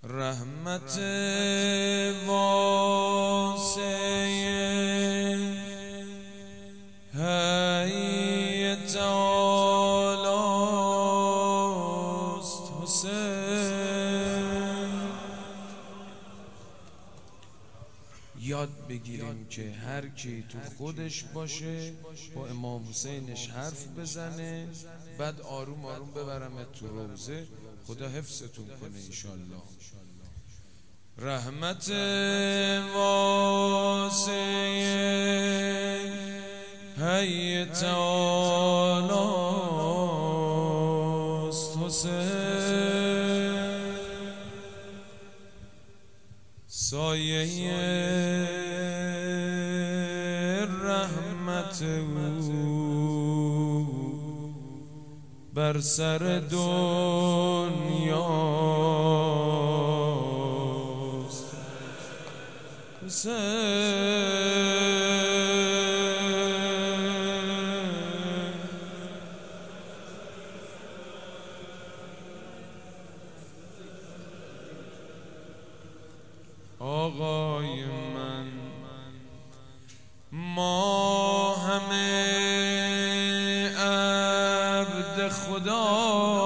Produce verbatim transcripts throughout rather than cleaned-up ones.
رحمت واسع حی تعالیست حسین. یاد بگیریم که هر کی تو خودش باشه با امام حسینش حرف بزنه، بعد آروم آروم ببرمت تو روزه، خدا حفظتون کنه انشالله. رحمت واسع حی تعالیست حسین. سایه رحمت او بر سر دنیاست حسین. آقای من ما همه عبد خدا،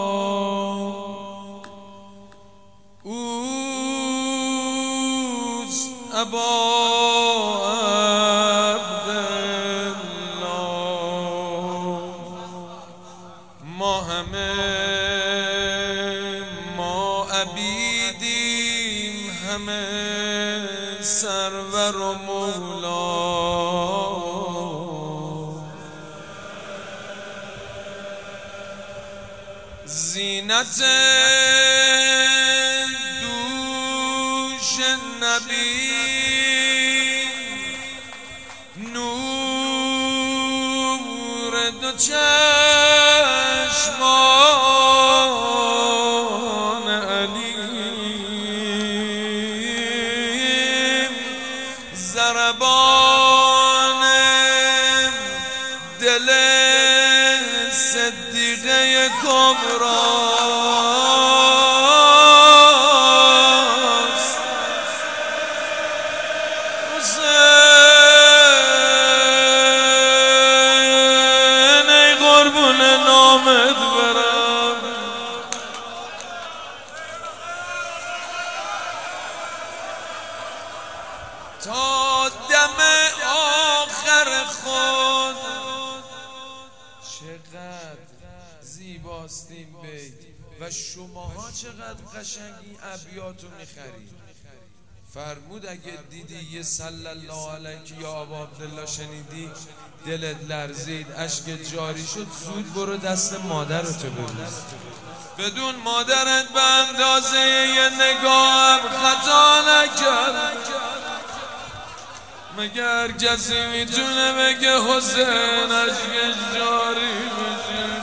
اوست ابا عبدالله. ما همه ما عبیدیم، همه سرور و مولا. زینت دوش نبی، نور دو چشمان علی، ضربان دل صدیقه کبراست حسین. ای قربون نامت برم، تا دم آخر خود. چقدر زیباست این بیت و شماها چقدر قشنگی ابیاتو میخرید. فرمود اگه دیدی یه صلی الله علیک یا ابا عبدالله شنیدی دلت لرزید، اشک جاری شد، زود برو دست مادرتو ببوس. بدون مادرت به اندازه یه نگاه خطا نکرد. مگر کسی میتونه بگه حسین اشکش جاری بشه؟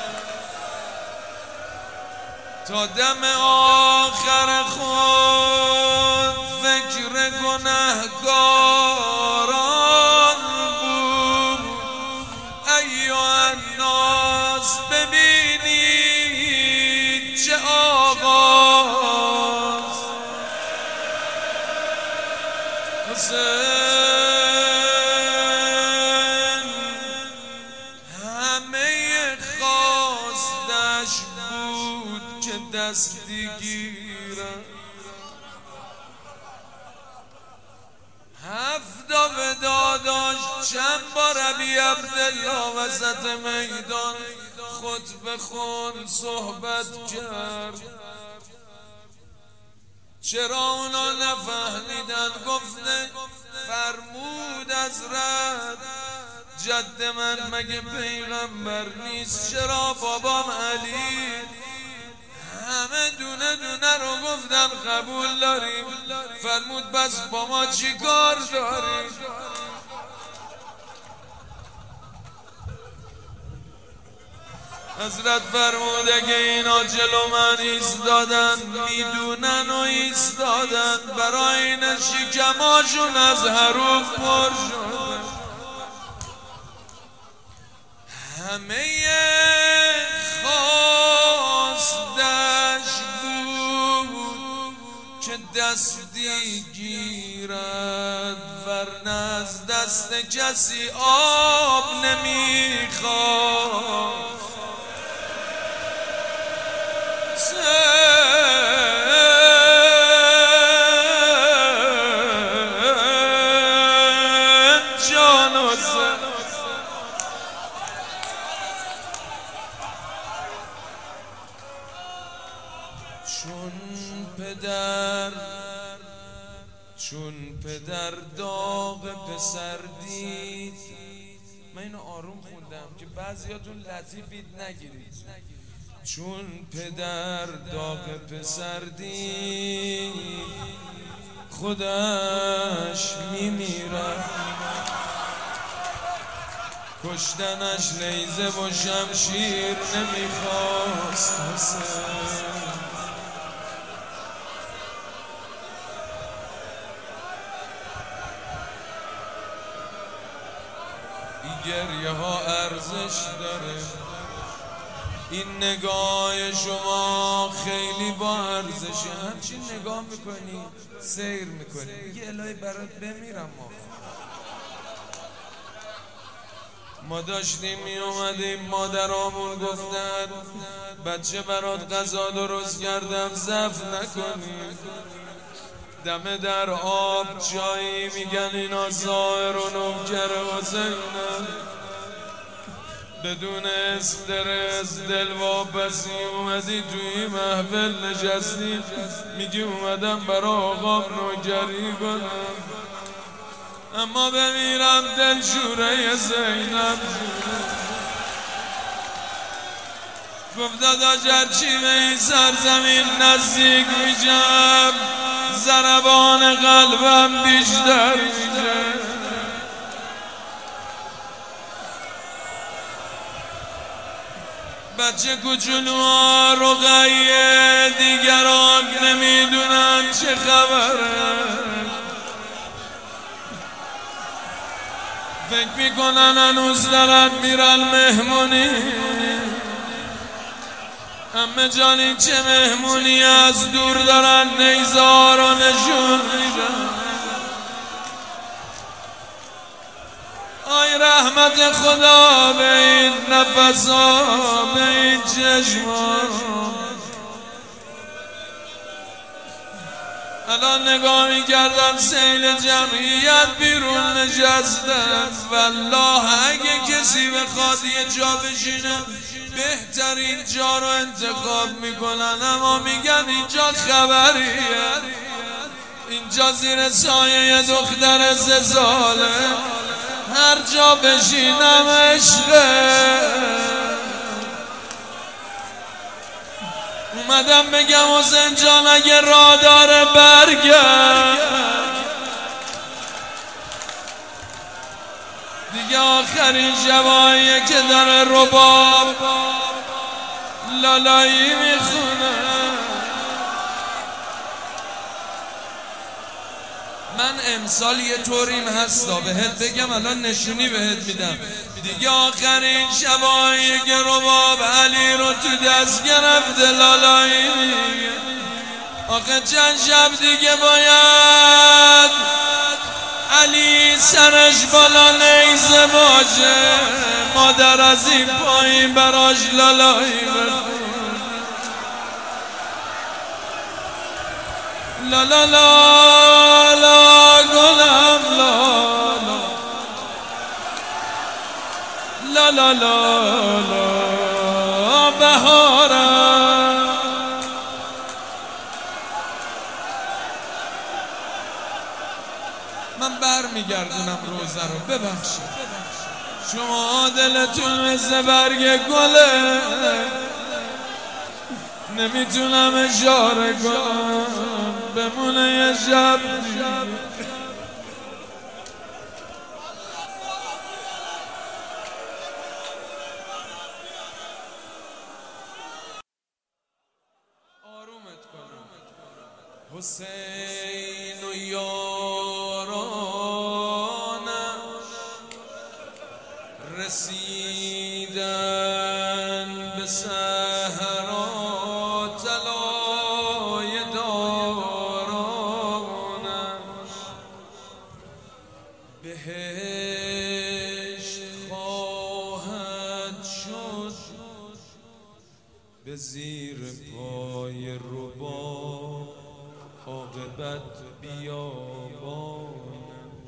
تا دم آخر خود فکر گنهگاران بود. ایها الناس ببینید چه آغاز حسین. دستی گیرم هفتا ودا داشت، چند بار ابی عبدالله وسط میدان خطبه خون صحبت کرد. چرا اونا نفهمیدن؟ گفته فرمود حضرت جد من مگه پیغمبر نیست؟ چرا بابام علی؟ همه دونه دونه رو گفتن قبول داریم. فرمود بس با ما چی کار داریم؟ حضرت فرمود اگه اینا جلو من ایستادن میدونن و ایستادن، برای این شکماشون از حروف پر شده. همه خواستش بود که دستی گیرد ورنه از دست کسی آب نمیخواد. جان و چون پدر چون پدر داغ پسر دید. من اینو آروم خوندم که بعضیاتون لطیفید نگیرید. چون پدر داغ پسر دید خودش میمیرد. کشتنش نیزه و شمشیر نمیخواست حسین. گریه ها ارزش داره. این نگاه شما خیلی با ارزشه. همچین نگاه میکنی سیر میکنی میگه الهی برات بمیرم. ما ما داشتیم میومدیم مادرامون گفتن بچه برات غذا درست کردم ضعف نکنی. دمه در آب جایی میگن اینا زائر و نوکر حسینن. بدون استرس دل واپسی اومدی توی محفل نشستی میگی اومدم برا آقام نوکری کنم. اما بمیرم دل شوره زینب گفت دادا جرچی به این سرزمین نزدیک میشم ضربان قلبم بیشتر میشه. بچه کوچولوها رقیه دیگران نمیدونن چه خبره. فکر میکنن هنوز دارن میرن مهمونی. همه جانی چه مهمونی از دور دارن نیزار رو نشون میدن. آی رحمت خدا به این نفسا به این چشما. الان نگاه میکردم سیل جمعیت بیرون نشستن. والله اگه کسی بخواد یه جا بشینه بهترین جا رو انتخاب میکنن. اما میگن اینجا خبریه. اینجا زیر سایه یه دختر سه ساله. هر جا بشینم عشقه. اومدم بگم حسین جان اگه راه داره برگرد. دیگه آخرین شباییه که داره رباب لالایی میخونه. من امسال یه طوریم هستا بهت بگم الان نشونی بهت میدم. دیگه آخرین شبایی که رباب علی رو تو دست گرفته لالایی میگه. آخه چند شب دیگه باید علی سرش بالا نیزه باشه. مادر از این پایین براش لالایی بخون. لا لا لا لا گلم لا لا لا لا لا بهارم. من بر میگردونم روزه رو ببخشید. شما دلتون مثل برگ گله نمیتونم اشاره کنم بمونه یه شب. آرومت کنم حسین و یارانش رسیدن به صحرا طلای دارا. پای ربا عاقبت بیابانش.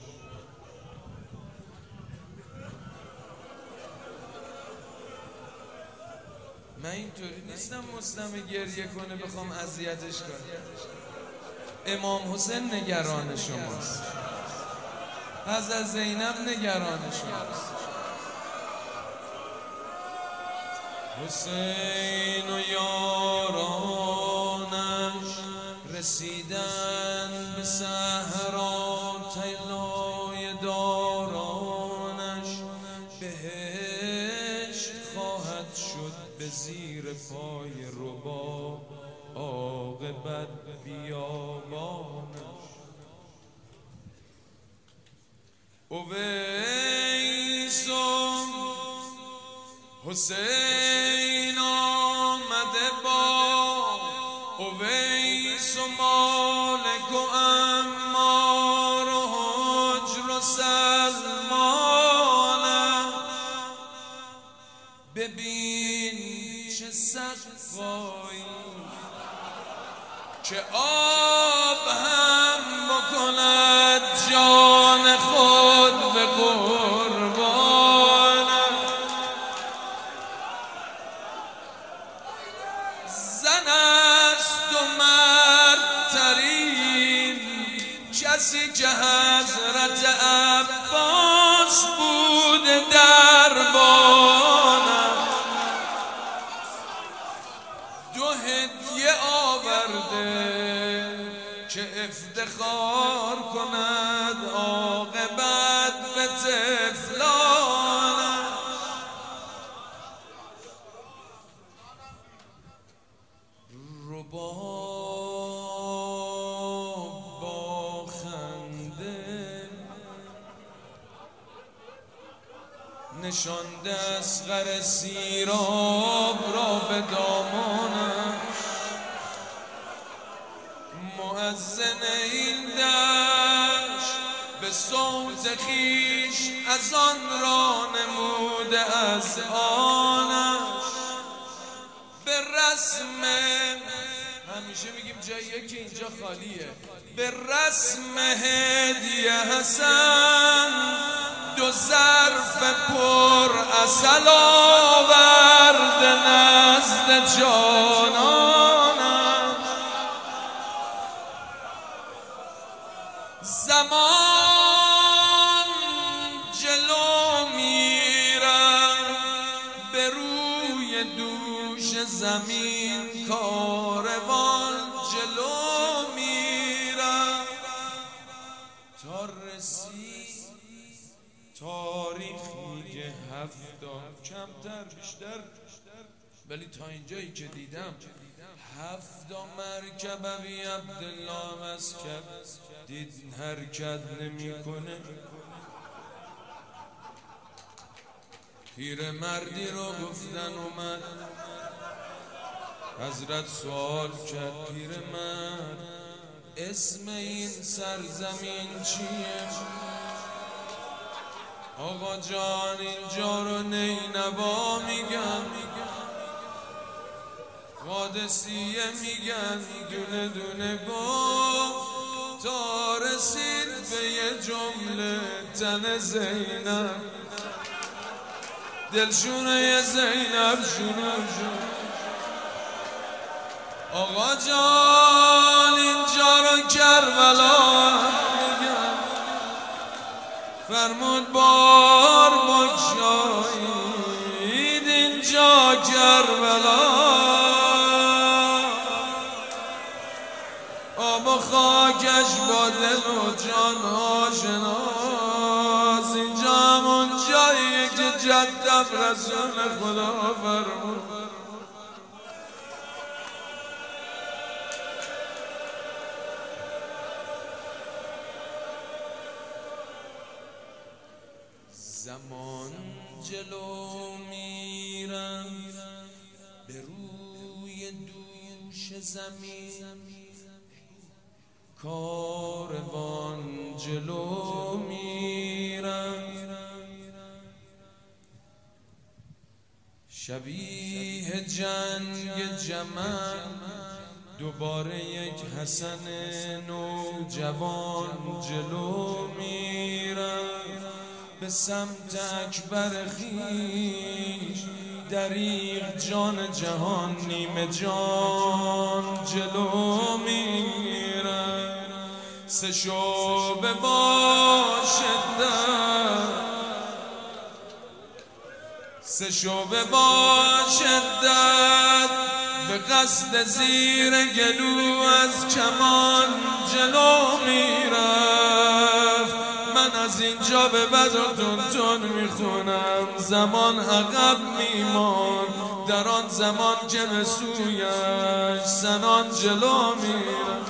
من اینطوری نیستم مسلم گریه کنه بخوام اذیتش کنم. امام حسین نگران شماست، حضرت زینب نگران شماست. حسین و یارانش رسیدن به صحرا، طلای دارانش بهشت خواهد شد به زیر پای ربا عاقبت بیابانش. اویس و حسین آمده با اویس و مالک و عمار و حجر و سلمان. ببین چه سقایی که آب هم بکند جان خود به قربان. زن است و مردترین کسی که حضرت عباس بود دربانم. دو هدیه آورده که افتخار کند عاقبت به طفلانم. رباب با خنده نشانده اصغر سیراب را به دامانش. مؤذن این دشت به صوت خیش از آن را نموده از آنش. به رسم همیشه میگیم جای یکی اینجا خالیه. به رسم هدیه حسن دو ظرف پر عسل آورد نزد جانانش. زمان جلو میرد به روی دوش زمین، کاروان جلو میرد تا رسید. تاریخ میگه هفتاد، کمتر بیشتر، ولی تا اینجایی که دیدم هفتا مرکب ابی عبدالله مسکب دید حرکت نمی کنه. پیر مردی رو گفتن اومد، حضرت سوال کرد پیر مرد اسم این سرزمین چیه؟ آقا جان اینجا رو نینوا میگن، قادسیه میگن. دونه دونه گفت تا رسید به یه جمله تن زینب. دلشونه زینب شونه شونه. آقا جان اینجا رو کربلا میگن. فرمود بار بگشایید اینجا کربلا. آب و خاکش با دل و جان آشناس. اینجا همون جاییه که جدم رسول خدا فرمود. زمان جلو میرم به روی دوش زمین، کاروان جلو میرم. شبیه جنگ جمل دوباره یک حسن نوجوان جلو میرفت به سمت اکبر خویش، دریغ جان جهان نیمه جان جلو میرفت. سه شعبه با شدت سه شعبه با شدت به قصد زیر گلو از کمان جلو میرفت. من از اینجا به بعد تون تون میخونم، زمان عقب میمان در آن زمان که به سویش زنان جلو میرفت.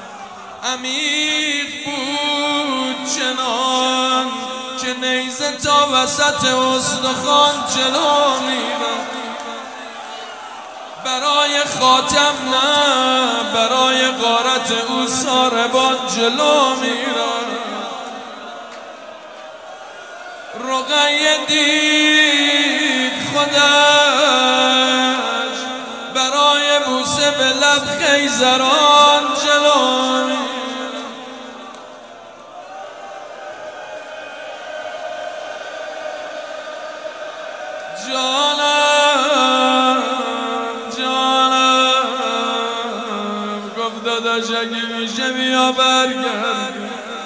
عمیق بود چنان که نیزه تا وسط استخوان جلو میرفت. برای خاتم نه، برای غارت او ساربان جلو میرفت. رقیه دید خودش برای بوسه به لب خیزران جلو میرفت. جانم جانم گفت داداش اگه میشه بیا برگرد.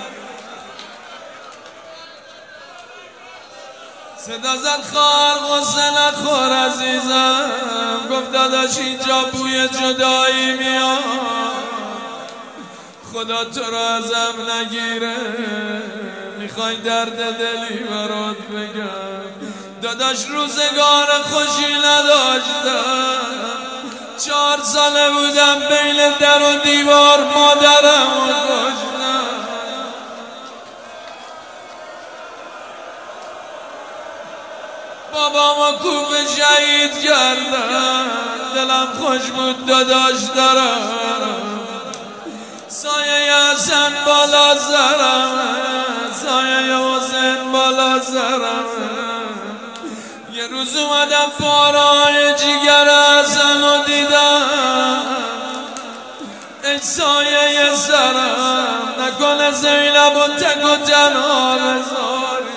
صدا زد خار غصه نخور عزیزم، گفت داداش اینجا بوی جدایی میاد، خدا تو را ازم نگیره، میخوای درد دلی برات بگم. داداش روزگار خوشی نداشتم، چهار ساله بودم بین در و دیوار مادرم و کشتم. بابامو کوفه شهید کردن، دلم خوش بود داداش دارم، سایه حسن بالا سرم، سایه حسین بالا سرم. یه روز اومدم پارای جیگر حسن رو دیدم، ای سایه سرم نکنه زینب و تک و تنها بذاری.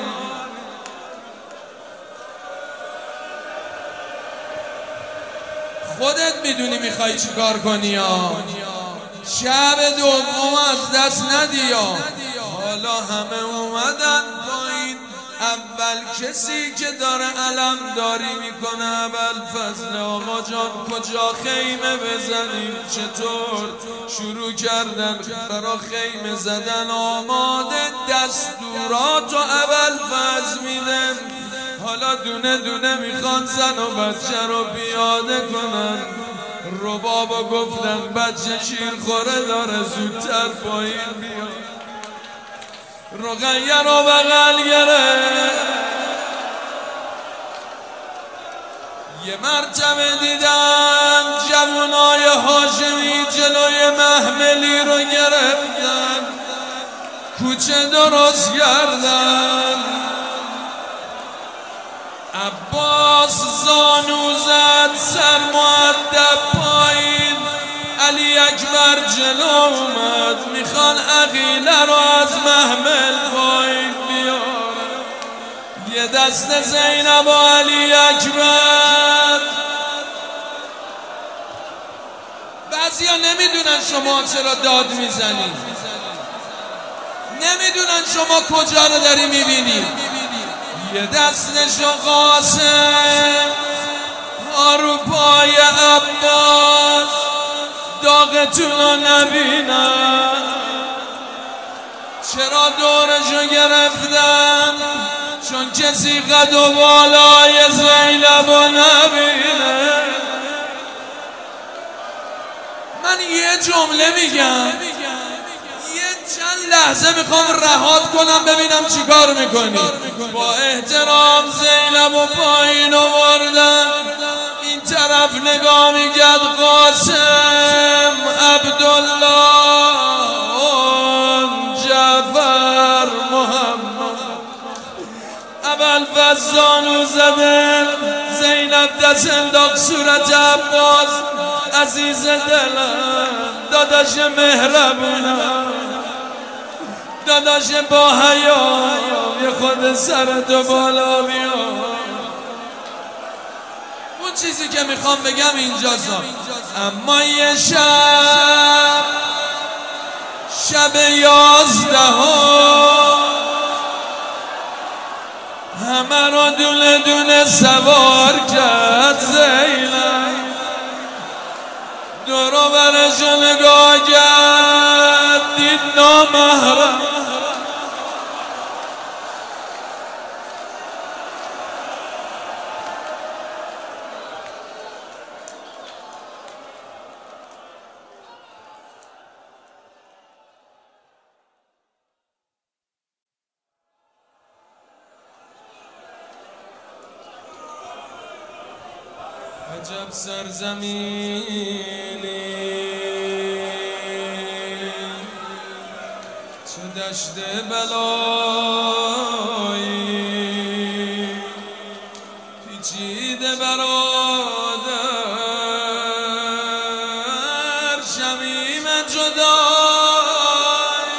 خودت میدونی میخوای چی کار کنی ها، شب دوم از دست ندی ها. حالا همه اومدن پایین، اول کسی که داره علم داری میکنه ابوالفضل. آقا جان کجا خیمه بزنیم، چطور؟ شروع کردن برا خیمه زدن، آماده دستورات و ابوالفضل میدن. حالا دونه دونه میخوان زن و بچه رو پیاده کنن. ربابا گفتن بچه شیر خوره داره زودتر پایین بیاد. رقیه رو بغل گرفت. یه مرتبه دیدم جوانای هاشمی جلوی محملی رو گرفتن، کوچه درست کردن. عباس زانو زد سر مؤدب پایین، علی اکبر جلو اومد میخوان عقیله رو از محمل پایین بیارن. یه دست زینب و علی اکبر. بعضیا نمیدونن شما چرا داد میزنید، نمیدونن شما کجا رو داری میبینی. یه دستشو قاسم آرو پای عباس، داغتون رو نبینن. چرا دورشو گرفتن؟ چون کسی قد و بالای زینب رو نبینه. من یه جمله میگم، چند لحظه میخوام رهات کنم ببینم چیکار میکنی. با احترام زینب و پایین آوردن، این طرف نگاه میکرد قاسم، عبدالله، جعفر، محمد. ابوالفضل زانو زده، زینب دست انداخت صورت عباس. عزیز دلم داداش مهربونم، داداش با حیا یه خود سرتو بالا بیار. اون چیزی که میخوام بگم اینجاست. اما یه شب شب یازدهم همه رو دونه دونه سوار کرد زینب. دور و برش نگاه کرد دید نامحرم. عجب سرزمینی چه دشت بلایی، پیچیده برادر شمیم جدای.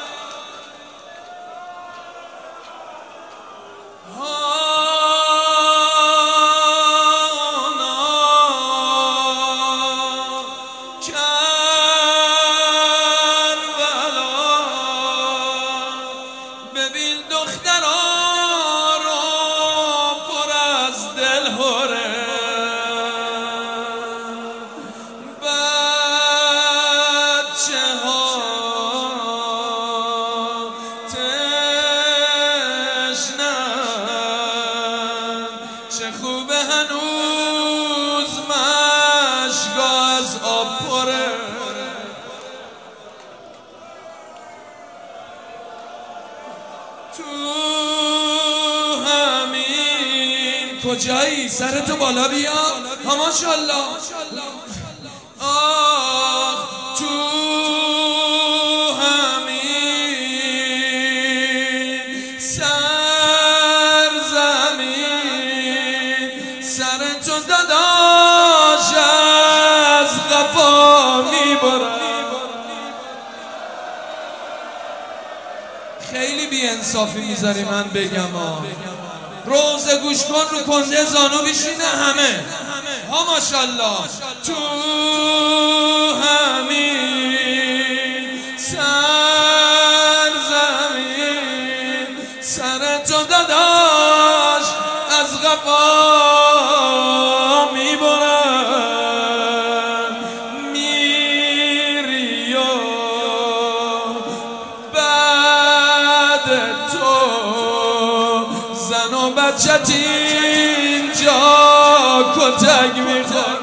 ببین دخترها رو پر از دل هره، بچه ها تشنن، چه خوبه هنوز مشکا از آب پره. تو همین کجایی؟ سرتو بالا بیا. ها ماشاءالله. آه تو همین سرزمین سرتو داداش از قفا میبرم. خیلی بی انصافی میذاری من بگم ها. روزه گوش کن رو کنده زانو بیشینه همه. ها ماشاءالله. تو همین سرزمین سرتو داداش از قفا میبرن. میری و تو زن و بچت اینجا کتک میخواد.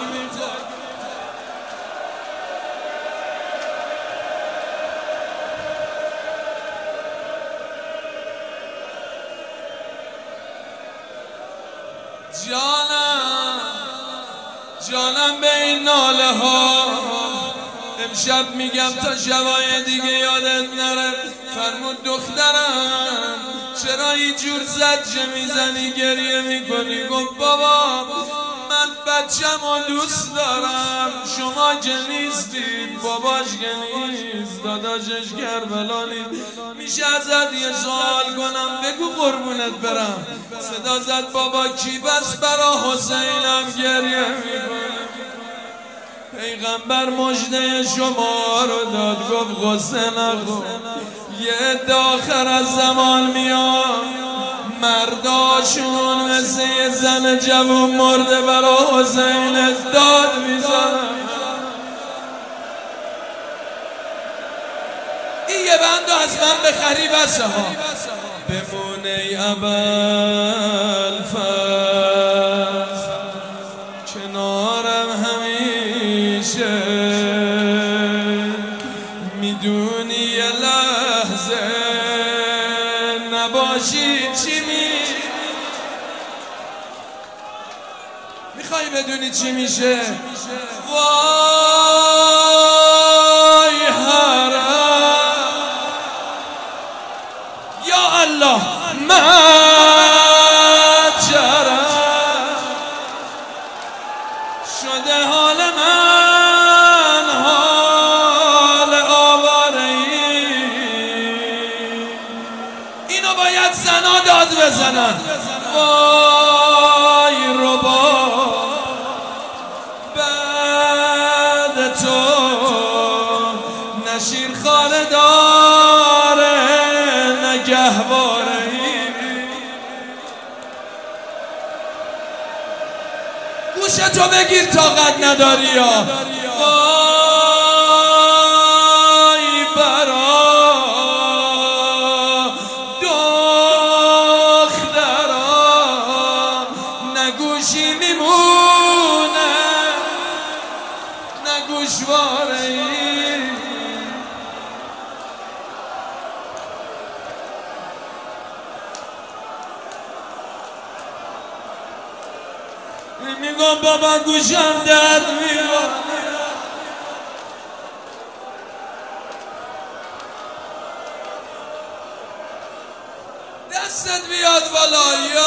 جانم جانم به این ناله ها امشب میگم تا شبای دیگه یادت نره. فرمود دخترم چرا اینجور زجه میزنی گریه میکنی؟ گفت بابا من بچم و دوست دارم، شما که نیستید، باباش که نیست، داداشش کربلا نیست. میشه ازت یه سوال کنم؟ بگو قربونت برم. صدا زد بابا کی بس برا حسینم گریه میکنه؟ پیغمبر مژده شما رو داد، گفت غصه نخور، یه داخر از زمان میاد مرداشون مثل یه زن جوون مرده برا حسین داد میزنن. این یه بند از من بخری بسه ها. بمونه ای ابوالفضل کنارم همیشه، میدونی یه لحظه نباشی چی می میخوای بدونی چی میشه؟ وای حرام یا الله مجرم بزنن. وای ربا بعد تو نشیر خانه داره نگهواره گوشتو بگیر طاقت نداری یا وای برا دختران نگوشی میمونه نگوشواره ای میگم بابا گوشم درد میکنه دستت بیاد بالا یا